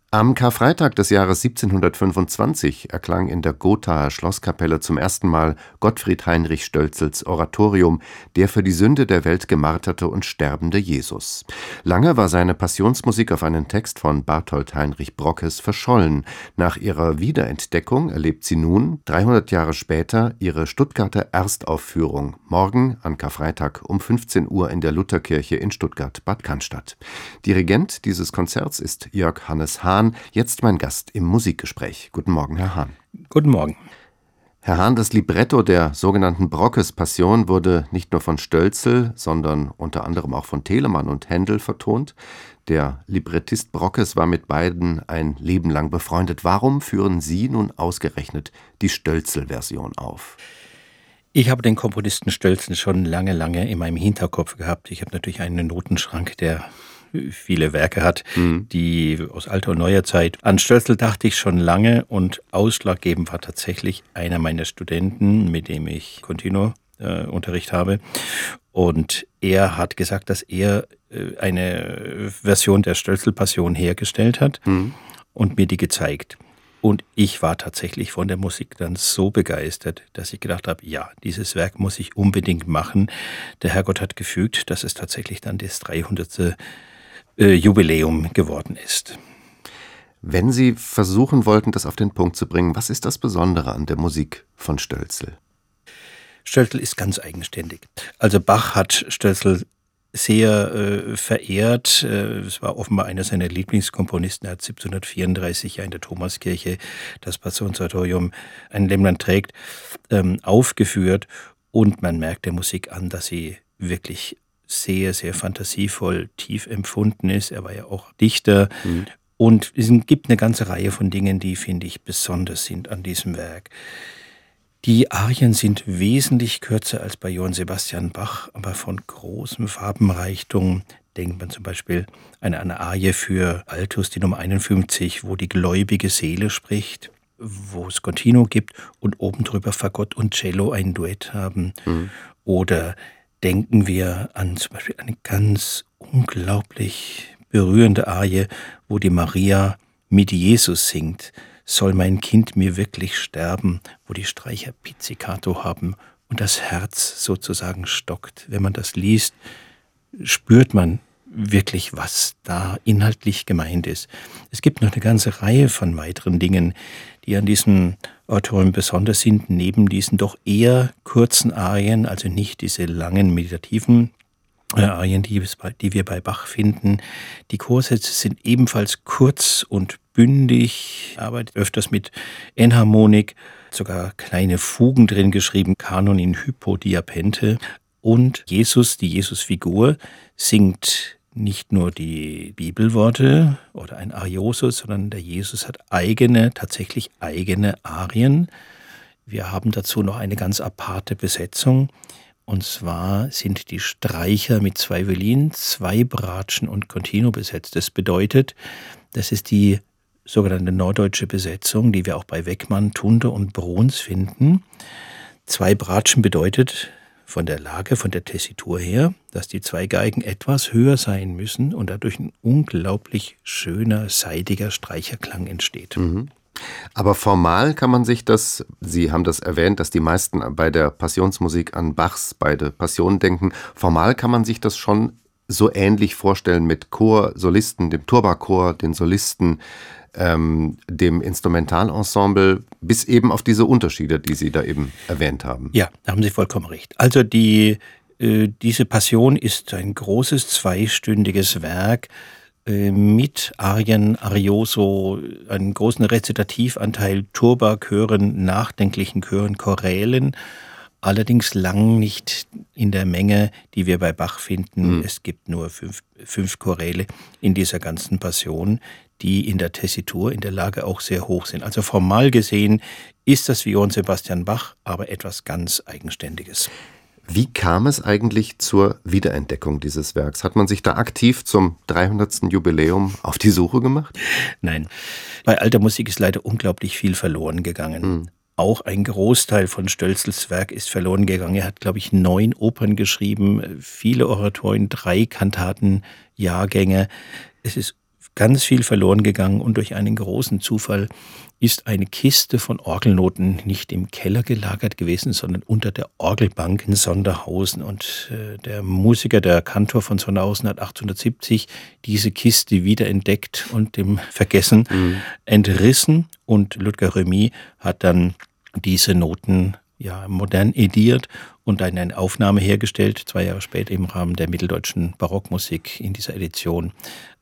Am Karfreitag des Jahres 1725 erklang in der Gothaer Schlosskapelle zum ersten Mal Gottfried Heinrich Stölzls Oratorium Der für die Sünde der Welt gemarterte und sterbende Jesus. Lange war seine Passionsmusik auf einen Text von Barthold Heinrich Brockes verschollen. Nach ihrer Wiederentdeckung erlebt sie nun, 300 Jahre später, ihre Stuttgarter Erstaufführung. Morgen an Karfreitag um 15 Uhr in der Lutherkirche in Stuttgart-Bad Cannstatt. Dirigent dieses Konzerts ist Jörg Hannes Hahn. Jetzt mein Gast im Musikgespräch. Guten Morgen, Herr Hahn. Guten Morgen. Herr Hahn, das Libretto der sogenannten Brockes-Passion wurde nicht nur von Stölzl, sondern unter anderem auch von Telemann und Händel vertont. Der Librettist Brockes war mit beiden ein Leben lang befreundet. Warum führen Sie nun ausgerechnet die Stölzl-Version auf? Ich habe den Komponisten Stölzl schon lange in meinem Hinterkopf gehabt. Ich habe natürlich einen Notenschrank, der viele Werke hat, die aus alter und neuer Zeit. An Stölzl dachte ich schon lange und ausschlaggebend war tatsächlich einer meiner Studenten, mit dem ich Continuo-Unterricht habe. Und er hat gesagt, dass er eine Version der Stölzl-Passion hergestellt hat und mir die gezeigt. Und ich war tatsächlich von der Musik dann so begeistert, dass ich gedacht habe, ja, dieses Werk muss ich unbedingt machen. Der Herrgott hat gefügt, dass es tatsächlich dann das 300. Jubiläum geworden ist. Wenn Sie versuchen wollten, das auf den Punkt zu bringen, was ist das Besondere an der Musik von Stölzl? Stölzl ist ganz eigenständig. Also Bach hat Stölzl sehr verehrt. Es war offenbar einer seiner Lieblingskomponisten. Er hat 1734 ja in der Thomaskirche das Passionsoratorium Ein Lämmlein trägt aufgeführt. Und man merkt der Musik an, dass sie wirklich sehr, sehr fantasievoll tief empfunden ist. Er war ja auch Dichter. Und es gibt eine ganze Reihe von Dingen, die, finde ich, besonders sind an diesem Werk. Die Arien sind wesentlich kürzer als bei Johann Sebastian Bach, aber von großem Farbenreichtum. Denkt man zum Beispiel an eine Arie für Altus, die Nummer 51, wo die gläubige Seele spricht, wo es Continuo gibt und oben drüber Fagott und Cello ein Duett haben. Oder denken wir an zum Beispiel eine ganz unglaublich berührende Arie, wo die Maria mit Jesus singt. Soll mein Kind mir wirklich sterben, wo die Streicher Pizzicato haben und das Herz sozusagen stockt. Wenn man das liest, spürt man wirklich, was da inhaltlich gemeint ist. Es gibt noch eine ganze Reihe von weiteren Dingen, die an diesem Oratorium besonders sind, neben diesen doch eher kurzen Arien, also nicht diese langen meditativen Arien, die wir bei Bach finden. Die Chorsätze sind ebenfalls kurz und bündig, arbeitet öfters mit Enharmonik, sogar kleine Fugen drin geschrieben, Kanon in Hypodiapente. Und Jesus, die Jesus-Figur, singt nicht nur die Bibelworte oder ein Ariosus, sondern der Jesus hat tatsächlich eigene Arien. Wir haben dazu noch eine ganz aparte Besetzung. Und zwar sind die Streicher mit 2 Violinen, 2 Bratschen und Continuo besetzt. Das bedeutet, das ist die sogenannte norddeutsche Besetzung, die wir auch bei Weckmann, Tunde und Bruns finden. 2 Bratschen bedeutet von der Lage, von der Tessitur her, dass die 2 Geigen etwas höher sein müssen und dadurch ein unglaublich schöner, seidiger Streicherklang entsteht. Aber formal kann man sich das, Sie haben das erwähnt, dass die meisten bei der Passionsmusik an Bachs beide Passionen denken, formal kann man sich das schon so ähnlich vorstellen mit Chor, Solisten, dem Turbachor, den Solisten, dem Instrumentalensemble, bis eben auf diese Unterschiede, die Sie da eben erwähnt haben. Ja, da haben Sie vollkommen recht. Also diese Passion ist ein großes, 2-stündiges Werk mit Arien, Arioso, einen großen Rezitativanteil, Turbachören, nachdenklichen Chören, Chorälen, allerdings lang nicht in der Menge, die wir bei Bach finden. Es gibt nur 5 Choräle in dieser ganzen Passion, die in der Tessitur, in der Lage auch sehr hoch sind. Also formal gesehen ist das wie Johann Sebastian Bach, aber etwas ganz Eigenständiges. Wie kam es eigentlich zur Wiederentdeckung dieses Werks? Hat man sich da aktiv zum 300. Jubiläum auf die Suche gemacht? Nein, bei alter Musik ist leider unglaublich viel verloren gegangen. Auch ein Großteil von Stölzls Werk ist verloren gegangen. Er hat, glaube ich, 9 Opern geschrieben, viele Oratorien, 3 Kantatenjahrgänge. Es ist ganz viel verloren gegangen und durch einen großen Zufall ist eine Kiste von Orgelnoten nicht im Keller gelagert gewesen, sondern unter der Orgelbank in Sonderhausen. Und der Musiker, der Kantor von Sonderhausen, hat 1870 diese Kiste wiederentdeckt und dem Vergessen entrissen. Und Ludger Remy hat dann diese Noten modern ediert und dann eine Aufnahme hergestellt, 2 Jahre später im Rahmen der mitteldeutschen Barockmusik in dieser Edition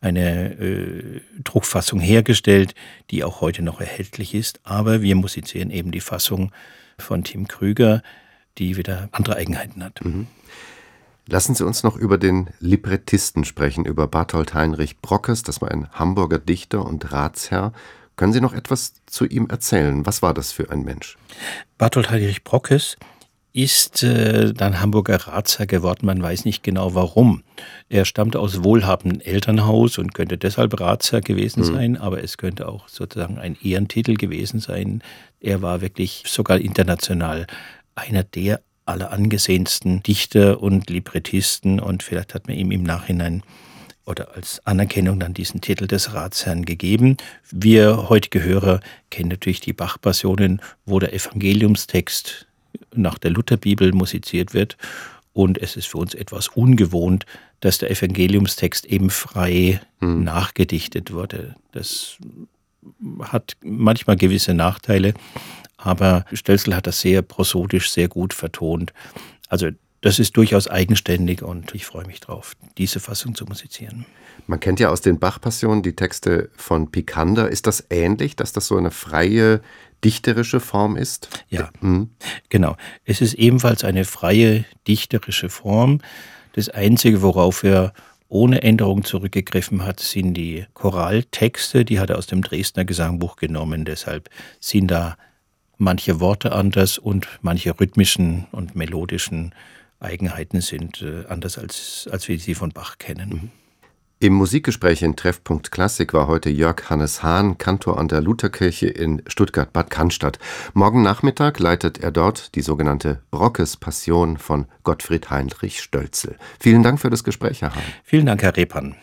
eine Druckfassung hergestellt, die auch heute noch erhältlich ist. Aber wir musizieren eben die Fassung von Tim Krüger, die wieder andere Eigenheiten hat. Lassen Sie uns noch über den Librettisten sprechen, über Barthold Heinrich Brockes. Das war ein Hamburger Dichter und Ratsherr. Können Sie noch etwas zu ihm erzählen? Was war das für ein Mensch? Barthold Heinrich Brockes ist dann Hamburger Ratsherr geworden. Man weiß nicht genau warum. Er stammte aus wohlhabendem Elternhaus und könnte deshalb Ratsherr gewesen sein, aber es könnte auch sozusagen ein Ehrentitel gewesen sein. Er war wirklich sogar international einer der allerangesehensten Dichter und Librettisten und vielleicht hat man ihm im Nachhinein oder als Anerkennung dann diesen Titel des Ratsherrn gegeben. Wir heutige Hörer kennen natürlich die Bach-Passionen, wo der Evangeliumstext nach der Lutherbibel musiziert wird. Und es ist für uns etwas ungewohnt, dass der Evangeliumstext eben frei nachgedichtet wurde. Das hat manchmal gewisse Nachteile, aber Stölzl hat das sehr prosodisch, sehr gut vertont. Also das ist durchaus eigenständig und ich freue mich drauf, diese Fassung zu musizieren. Man kennt ja aus den Bach-Passionen die Texte von Picander. Ist das ähnlich, dass das so eine freie, dichterische Form ist? Ja, genau. Es ist ebenfalls eine freie, dichterische Form. Das Einzige, worauf er ohne Änderung zurückgegriffen hat, sind die Choraltexte. Die hat er aus dem Dresdner Gesangbuch genommen. Deshalb sind da manche Worte anders und manche rhythmischen und melodischen Eigenheiten sind anders, als wir sie von Bach kennen. Im Musikgespräch in Treffpunkt Klassik war heute Jörg Hannes Hahn, Kantor an der Lutherkirche in Stuttgart-Bad Cannstatt. Morgen Nachmittag leitet er dort die sogenannte Brockes-Passion von Gottfried Heinrich Stölzl. Vielen Dank für das Gespräch, Herr Hahn. Vielen Dank, Herr Repan.